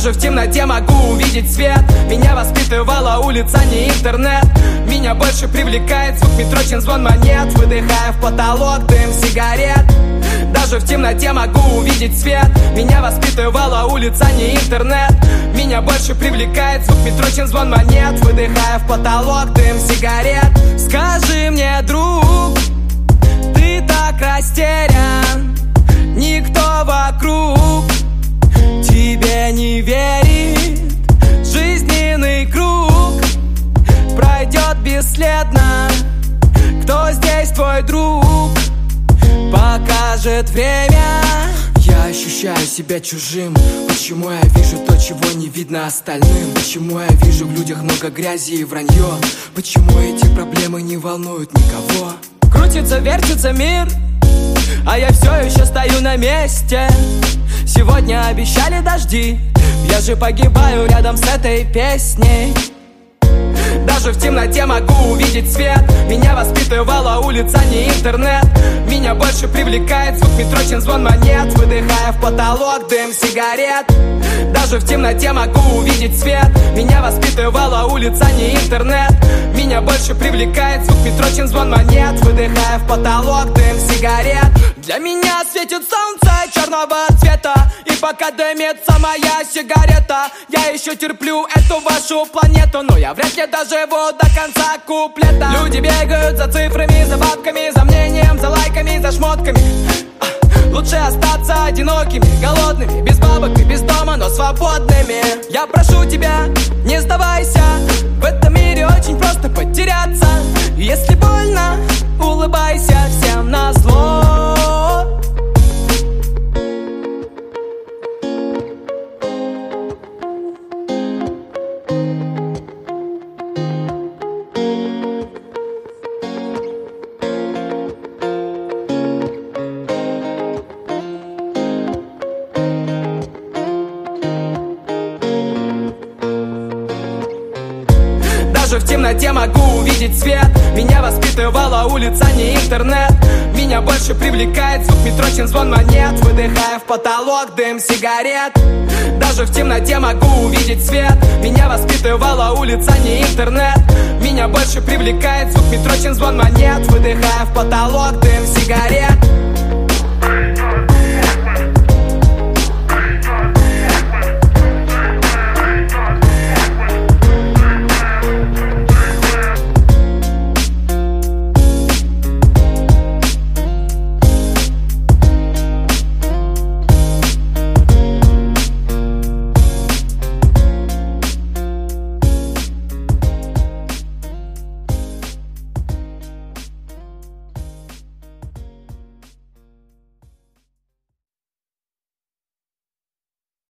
Даже в темноте могу увидеть свет. Меня воспитывала улица, не интернет. Меня больше привлекает звук метро, чем звон монет. Выдыхая в потолок дым сигарет. Даже в темноте могу увидеть свет. Меня воспитывала улица, не интернет. Меня больше привлекает звук метро, чем звон монет. Выдыхая в потолок дым сигарет. Скажи мне, друг, ты так растерян, никто вокруг тебе не верит. Жизненный круг пройдет бесследно. Кто здесь твой друг? Покажет время. Я ощущаю себя чужим. Почему я вижу то, чего не видно остальным? Почему я вижу в людях много грязи и вранье? Почему эти проблемы не волнуют никого? Крутится, вертится мир, а я все еще стою на месте. Сегодня обещали дожди, я же погибаю рядом с этой песней. Даже в темноте могу увидеть свет. Меня воспитывала улица, не интернет. Меня больше привлекает звук метро, чем звон монет. Выдыхая в потолок дым сигарет. Даже в темноте могу увидеть свет. Меня воспитывала улица, не интернет. Меня больше привлекает звук метро, чем звон монет. Выдыхая в потолок дым сигарет. Для меня светит солнце черного цвета, и пока дымится моя сигарета, я еще терплю эту вашу планету. Но я вряд ли доживу до конца куплета. Люди бегают за цифрами, за бабками, за мнением, за лайками, за шмотками. Лучше остаться одинокими, голодными, без бабок и без дома, но свободными. Я прошу тебя, не сдавайся. В этом мире очень просто потеряться. Если больно, улыбайся всем назло. Даже в темноте могу увидеть свет. Меня воспитывала улица, не интернет. Меня больше привлекает звук метро, чем звон монет. Выдыхая в потолок дым сигарет. Даже в темноте могу увидеть свет. Меня воспитывала улица, не интернет. Меня больше привлекает звук метро, чем звон монет. Выдыхая в потолок дым сигарет.